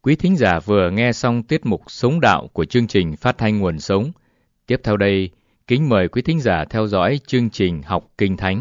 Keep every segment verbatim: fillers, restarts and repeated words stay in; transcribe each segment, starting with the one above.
Quý thính giả vừa nghe xong tiết mục Sống Đạo của chương trình Phát thanh Nguồn Sống. Tiếp theo đây, kính mời quý thính giả theo dõi chương trình Học Kinh Thánh.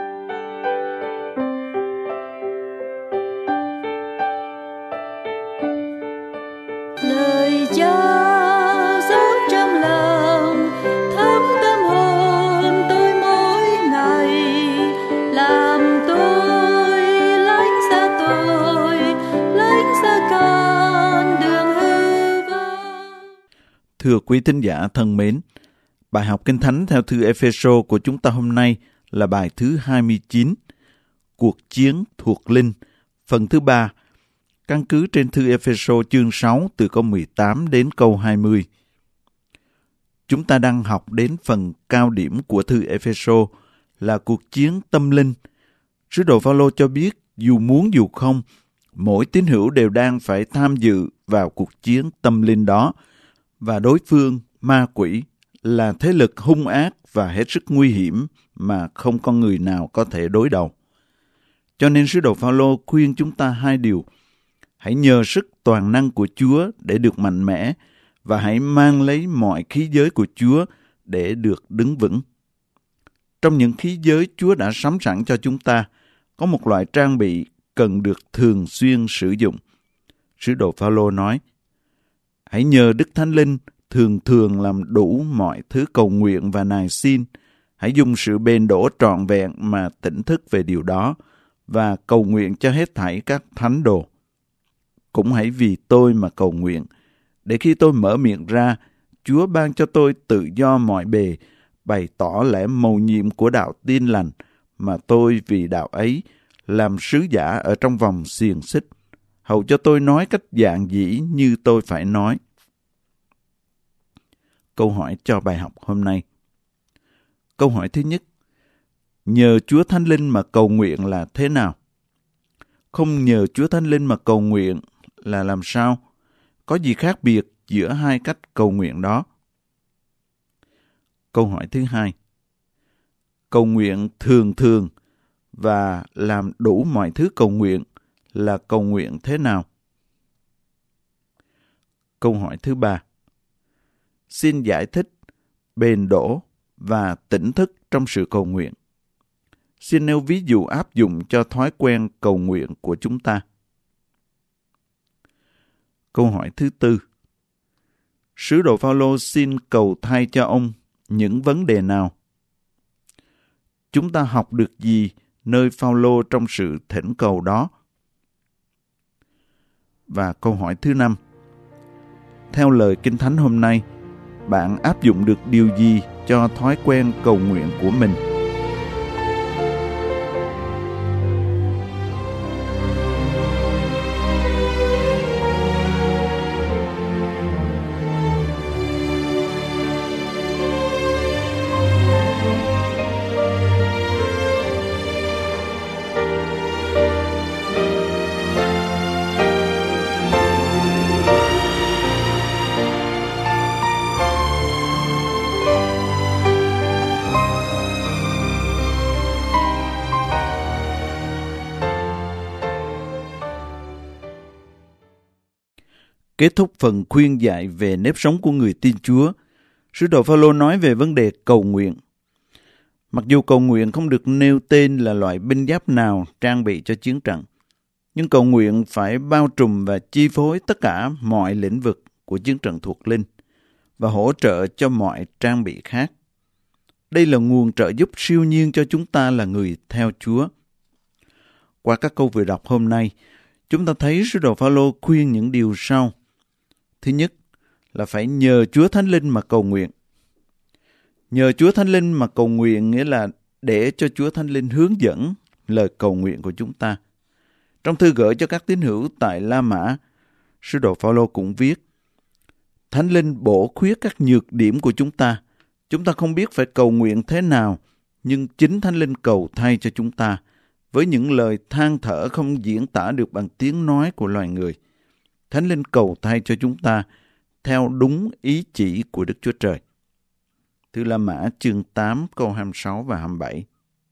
Lời Cha dấu trong lòng, thấm tâm hồn tôi mỗi ngày, làm tôi lánh xa tôi, lánh xa con đường hư vô. Thưa quý thính giả thân mến, bài học Kinh Thánh theo thư Ê-phê-sô của chúng ta hôm nay là bài thứ hai mươi chín, Cuộc chiến thuộc linh, phần thứ ba, căn cứ trên thư Ê-phê-sô chương sáu từ câu mười tám đến câu hai mươi. Chúng ta đang học đến phần cao điểm của thư Ê-phê-sô là cuộc chiến tâm linh. Sứ đồ Phao-lô cho biết dù muốn dù không, mỗi tín hữu đều đang phải tham dự vào cuộc chiến tâm linh đó, và đối phương, ma quỷ, là thế lực hung ác và hết sức nguy hiểm mà không có người nào có thể đối đầu. Cho nên sứ đồ Phao-lô khuyên chúng ta hai điều: hãy nhờ sức toàn năng của Chúa để được mạnh mẽ, và hãy mang lấy mọi khí giới của Chúa để được đứng vững. Trong những khí giới Chúa đã sắm sẵn cho chúng ta, có một loại trang bị cần được thường xuyên sử dụng. Sứ đồ Phao-lô nói, hãy nhờ Đức Thánh Linh thường thường làm đủ mọi thứ cầu nguyện và nài xin. Hãy dùng sự bền đổ trọn vẹn mà tỉnh thức về điều đó, và cầu nguyện cho hết thảy các thánh đồ. Cũng hãy vì tôi mà cầu nguyện, để khi tôi mở miệng ra, Chúa ban cho tôi tự do mọi bề, bày tỏ lẽ mầu nhiệm của đạo tin lành, mà tôi vì đạo ấy làm sứ giả ở trong vòng xiềng xích, hầu cho tôi nói cách dạn dĩ như tôi phải nói. Câu hỏi cho bài học hôm nay. Câu hỏi thứ nhất, nhờ Chúa Thánh Linh mà cầu nguyện là thế nào? Không nhờ Chúa Thánh Linh mà cầu nguyện là làm sao? Có gì khác biệt giữa hai cách cầu nguyện đó? Câu hỏi thứ hai, cầu nguyện thường thường và làm đủ mọi thứ cầu nguyện là cầu nguyện thế nào? Câu hỏi thứ ba, xin giải thích bền đổ và tỉnh thức trong sự cầu nguyện. Xin nêu ví dụ áp dụng cho thói quen cầu nguyện của chúng ta. Câu hỏi thứ tư, sứ đồ Phao-lô xin cầu thay cho ông những vấn đề nào? Chúng ta học được gì nơi Phao-lô trong sự thỉnh cầu đó? Và câu hỏi thứ năm, theo lời Kinh Thánh hôm nay, bạn áp dụng được điều gì cho thói quen cầu nguyện của mình? Kết thúc phần khuyên dạy về nếp sống của người tin Chúa, sứ đồ Phao-lô nói về vấn đề cầu nguyện. Mặc dù cầu nguyện không được nêu tên là loại binh giáp nào trang bị cho chiến trận, nhưng cầu nguyện phải bao trùm và chi phối tất cả mọi lĩnh vực của chiến trận thuộc linh và hỗ trợ cho mọi trang bị khác. Đây là nguồn trợ giúp siêu nhiên cho chúng ta là người theo Chúa. Qua các câu vừa đọc hôm nay, chúng ta thấy sứ đồ Phao-lô khuyên những điều sau. Thứ nhất là phải nhờ Chúa Thánh Linh mà cầu nguyện. Nhờ Chúa Thánh Linh mà cầu nguyện nghĩa là để cho Chúa Thánh Linh hướng dẫn lời cầu nguyện của chúng ta. Trong thư gửi cho các tín hữu tại La Mã, sứ đồ Phao-lô cũng viết, Thánh Linh bổ khuyết các nhược điểm của chúng ta. Chúng ta không biết phải cầu nguyện thế nào, nhưng chính Thánh Linh cầu thay cho chúng ta, với những lời than thở không diễn tả được bằng tiếng nói của loài người. Thánh Linh cầu thay cho chúng ta theo đúng ý chỉ của Đức Chúa Trời. Thư La Mã chương tám câu hai mươi sáu và hai mươi bảy.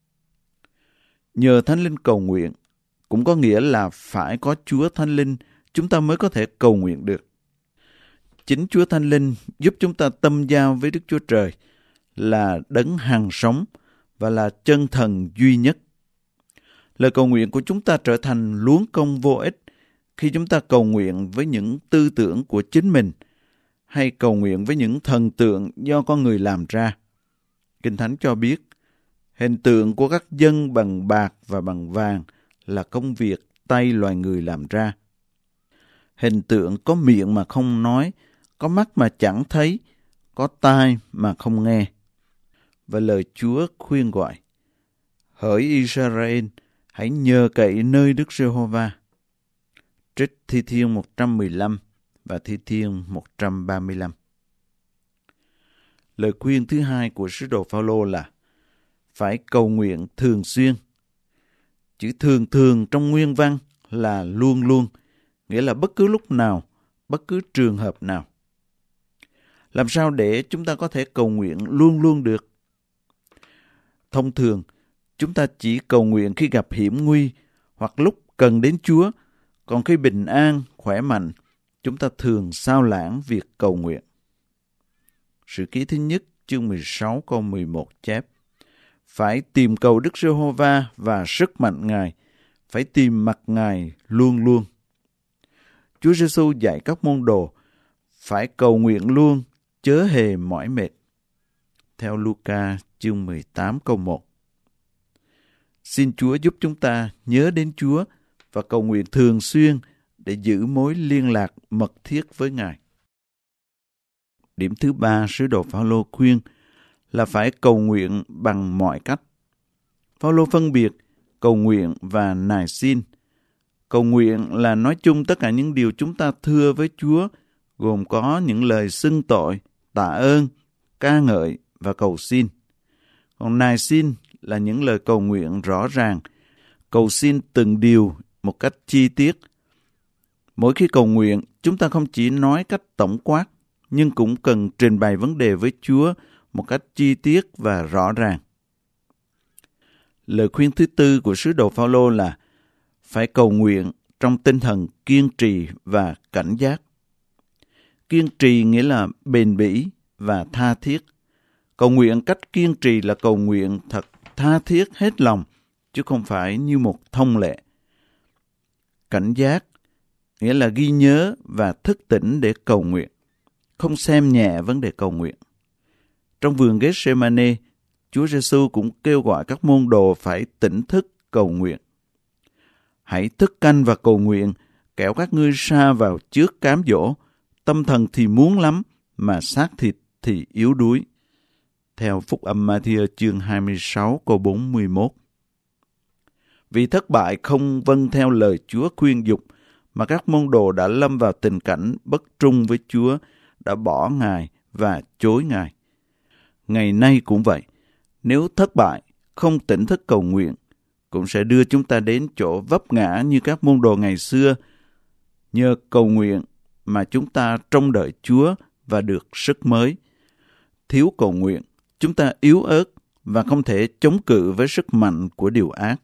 Nhờ Thánh Linh cầu nguyện cũng có nghĩa là phải có Chúa Thánh Linh chúng ta mới có thể cầu nguyện được. Chính Chúa Thánh Linh giúp chúng ta tâm giao với Đức Chúa Trời là đấng hằng sống và là chân thần duy nhất. Lời cầu nguyện của chúng ta trở thành luống công vô ích khi chúng ta cầu nguyện với những tư tưởng của chính mình hay cầu nguyện với những thần tượng do con người làm ra. Kinh Thánh cho biết, hình tượng của các dân bằng bạc và bằng vàng là công việc tay loài người làm ra. Hình tượng có miệng mà không nói, có mắt mà chẳng thấy, có tai mà không nghe. Và lời Chúa khuyên gọi, hỡi Israel, hãy nhờ cậy nơi Đức Giê-hô-va. Trích Thi Thiên một trăm mười lăm và Thi Thiên một trăm ba mươi lăm. Lời khuyên thứ hai của sứ đồ Phao-lô là phải cầu nguyện thường xuyên. Chữ thường thường trong nguyên văn là luôn luôn, nghĩa là bất cứ lúc nào, bất cứ trường hợp nào. Làm sao để chúng ta có thể cầu nguyện luôn luôn được? Thông thường, chúng ta chỉ cầu nguyện khi gặp hiểm nguy hoặc lúc cần đến Chúa, còn khi bình an, khỏe mạnh, chúng ta thường sao lãng việc cầu nguyện. Sử Ký thứ nhất, chương mười sáu câu mười một chép, phải tìm cầu Đức Giê-hô-va và sức mạnh Ngài, phải tìm mặt Ngài luôn luôn. Chúa Giê-xu dạy các môn đồ phải cầu nguyện luôn, chớ hề mỏi mệt. Theo Luca chương mười tám câu một. Xin Chúa giúp chúng ta nhớ đến Chúa và cầu nguyện thường xuyên để giữ mối liên lạc mật thiết với Ngài. Điểm thứ ba, sứ đồ Phao-lô khuyên là phải cầu nguyện bằng mọi cách. Phao-lô phân biệt cầu nguyện và nài xin. Cầu nguyện là nói chung tất cả những điều chúng ta thưa với Chúa, gồm có những lời xưng tội, tạ ơn, ca ngợi và cầu xin. Còn nài xin là những lời cầu nguyện rõ ràng, cầu xin từng điều một cách chi tiết. Mỗi khi cầu nguyện, chúng ta không chỉ nói cách tổng quát, nhưng cũng cần trình bày vấn đề với Chúa một cách chi tiết và rõ ràng. Lời khuyên thứ tư của sứ đồ Phao-lô là phải cầu nguyện trong tinh thần kiên trì và cảnh giác. Kiên trì nghĩa là bền bỉ và tha thiết. Cầu nguyện cách kiên trì là cầu nguyện thật tha thiết hết lòng, chứ không phải như một thông lệ. Cảnh giác nghĩa là ghi nhớ và thức tỉnh để cầu nguyện, không xem nhẹ vấn đề cầu nguyện. Trong vườn Gethsemane, Chúa Giê-xu cũng kêu gọi các môn đồ phải tỉnh thức cầu nguyện. Hãy thức canh và cầu nguyện, kẻo các ngươi sa vào trước cám dỗ, tâm thần thì muốn lắm, mà xác thịt thì yếu đuối. Theo Phúc âm Ma-thi-ơ chương hai mươi sáu câu bốn mươi mốt. Vì thất bại không vâng theo lời Chúa khuyên dục, mà các môn đồ đã lâm vào tình cảnh bất trung với Chúa, đã bỏ Ngài và chối Ngài. Ngày nay cũng vậy, nếu thất bại, không tỉnh thức cầu nguyện, cũng sẽ đưa chúng ta đến chỗ vấp ngã như các môn đồ ngày xưa. Nhờ cầu nguyện mà chúng ta trông đợi Chúa và được sức mới. Thiếu cầu nguyện, chúng ta yếu ớt và không thể chống cự với sức mạnh của điều ác.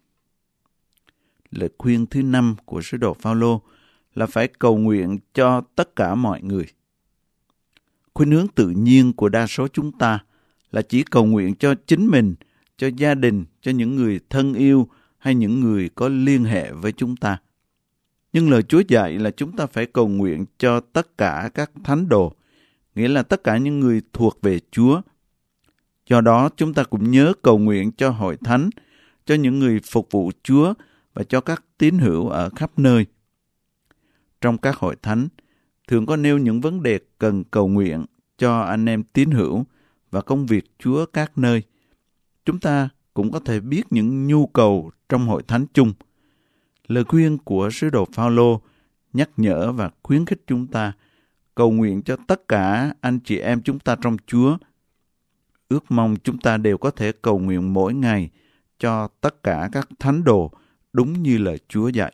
Lời khuyên thứ năm của sứ đồ Phao-lô là phải cầu nguyện cho tất cả mọi người. Khuynh hướng tự nhiên của đa số chúng ta là chỉ cầu nguyện cho chính mình, cho gia đình, cho những người thân yêu hay những người có liên hệ với chúng ta. Nhưng lời Chúa dạy là chúng ta phải cầu nguyện cho tất cả các thánh đồ, nghĩa là tất cả những người thuộc về Chúa. Do đó, chúng ta cũng nhớ cầu nguyện cho hội thánh, cho những người phục vụ Chúa và cho các tín hữu ở khắp nơi. Trong các hội thánh, thường có nêu những vấn đề cần cầu nguyện cho anh em tín hữu và công việc Chúa các nơi. Chúng ta cũng có thể biết những nhu cầu trong hội thánh chung. Lời khuyên của sứ đồ Phao-lô nhắc nhở và khuyến khích chúng ta cầu nguyện cho tất cả anh chị em chúng ta trong Chúa. Ước mong chúng ta đều có thể cầu nguyện mỗi ngày cho tất cả các thánh đồ đúng như lời Chúa dạy.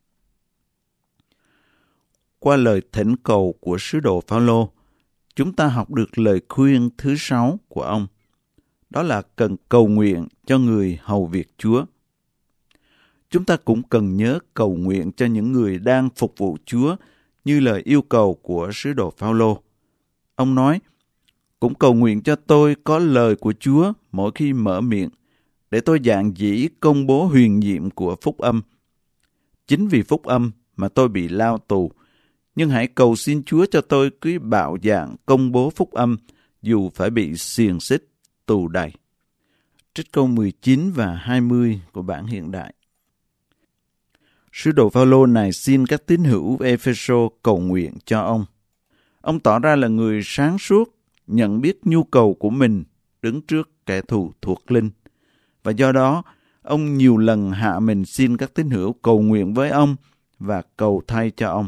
Qua lời thỉnh cầu của sứ đồ Phao-lô, chúng ta học được lời khuyên thứ sáu của ông. Đó là cần cầu nguyện cho người hầu việc Chúa. chúng ta cũng cần nhớ cầu nguyện cho những người đang phục vụ Chúa như lời yêu cầu của sứ đồ Phao-lô. Ông nói, cũng cầu nguyện cho tôi có lời của Chúa mỗi khi mở miệng, để tôi dạn dĩ công bố huyền nhiệm của phúc âm. Chính vì phúc âm mà tôi bị lao tù, nhưng hãy cầu xin Chúa cho tôi cứ bạo dạn công bố phúc âm dù phải bị xiềng xích tù đày. Trích câu mười chín và hai mươi của bản hiện đại. Sứ đồ Phao-lô này xin các tín hữu Ê-phê-sô cầu nguyện cho ông. Ông tỏ ra là người sáng suốt, nhận biết nhu cầu của mình đứng trước kẻ thù thuộc linh. Và do đó, ông nhiều lần hạ mình xin các tín hữu cầu nguyện với ông và cầu thay cho ông.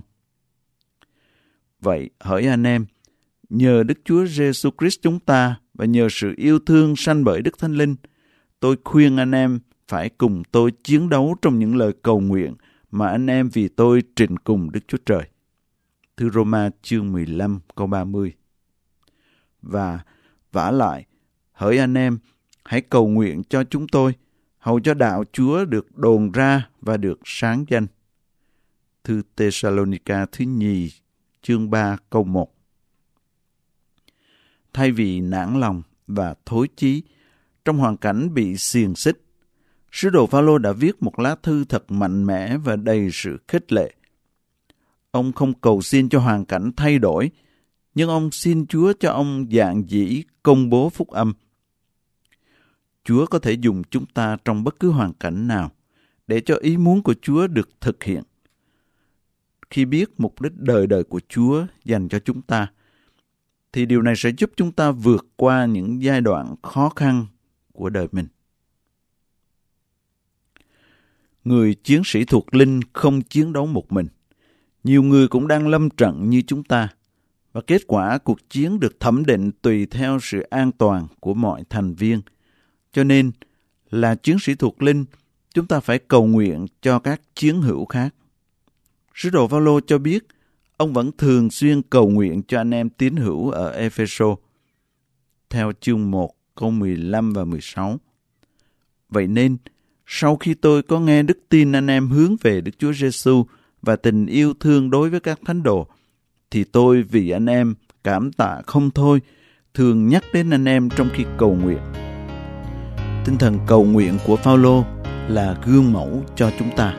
Vậy, hỡi anh em, nhờ Đức Chúa Giêsu Christ chúng ta và nhờ sự yêu thương sanh bởi Đức Thánh Linh, tôi khuyên anh em phải cùng tôi chiến đấu trong những lời cầu nguyện mà anh em vì tôi trình cùng Đức Chúa Trời. Thư Rô-ma chương mười lăm câu ba mươi. Và vả lại, hỡi anh em, hãy cầu nguyện cho chúng tôi, hầu cho đạo Chúa được đồn ra và được sáng danh. Thư Tê-sa-lô-ni-ca thứ nhì chương ba câu một. Thay vì nản lòng và thối chí trong hoàn cảnh bị xiềng xích, sứ đồ Phao-lô đã viết một lá thư thật mạnh mẽ và đầy sự khích lệ. Ông không cầu xin cho hoàn cảnh thay đổi, nhưng ông xin Chúa cho ông dạn dĩ công bố phúc âm. Chúa có thể dùng chúng ta trong bất cứ hoàn cảnh nào để cho ý muốn của Chúa được thực hiện. Khi biết mục đích đời đời của Chúa dành cho chúng ta, thì điều này sẽ giúp chúng ta vượt qua những giai đoạn khó khăn của đời mình. Người chiến sĩ thuộc linh không chiến đấu một mình. Nhiều người cũng đang lâm trận như chúng ta, và kết quả cuộc chiến được thẩm định tùy theo sự an toàn của mọi thành viên. Cho nên, là chiến sĩ thuộc linh, chúng ta phải cầu nguyện cho các chiến hữu khác. Sứ đồ Phao-lô cho biết, ông vẫn thường xuyên cầu nguyện cho anh em tín hữu ở Ê-phê-sô. Theo chương một, câu mười lăm và mười sáu. Vậy nên, sau khi tôi có nghe đức tin anh em hướng về Đức Chúa Giêsu và tình yêu thương đối với các thánh đồ, thì tôi vì anh em cảm tạ không thôi, thường nhắc đến anh em trong khi cầu nguyện. Tinh thần cầu nguyện của Phao-lô là gương mẫu cho chúng ta.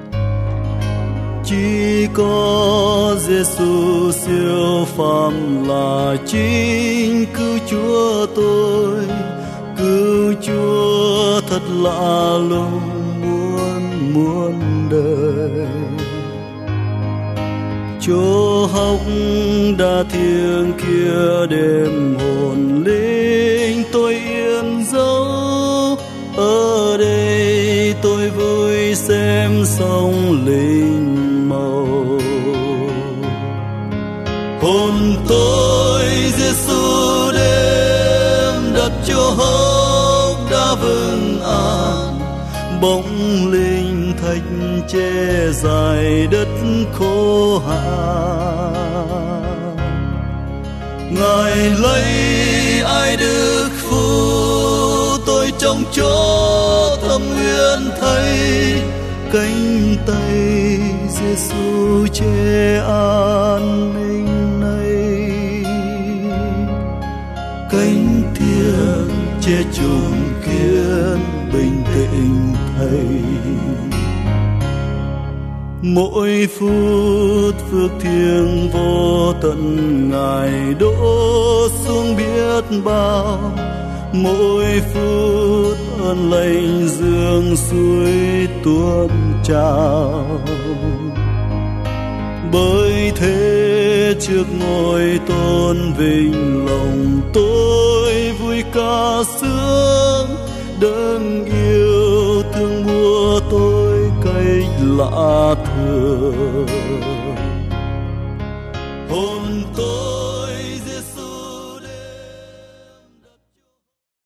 Chỉ có Giêsu siêu phàm là chính cứu Chúa tôi, cứu Chúa thật lạ lùng muôn muôn đời. Chỗ hóc đã thiêng kia đêm hồn linh tôi yên dấu, ở đây tôi vui xem sông linh màu. Hồn tôi Giêsu đêm đặt chỗ hóc đã vững an, bóng linh thạch che dài đất khô hạn. Ngài lấy ai đức phù tôi trong chỗ thâm uyên thấy, cánh tay Giêsu che an ninh này, cánh thiêng che trùng kiến bình tĩnh thầy. Mỗi phút phước thiêng vô tận Ngài đổ xuống biết bao, mỗi phút ơn lành dương suối tuôn trào. Bởi thế trước ngôi tôn vinh lòng tôi vui ca sướng, đấng yêu thương mua tôi cách lạ thường. Hồn tôi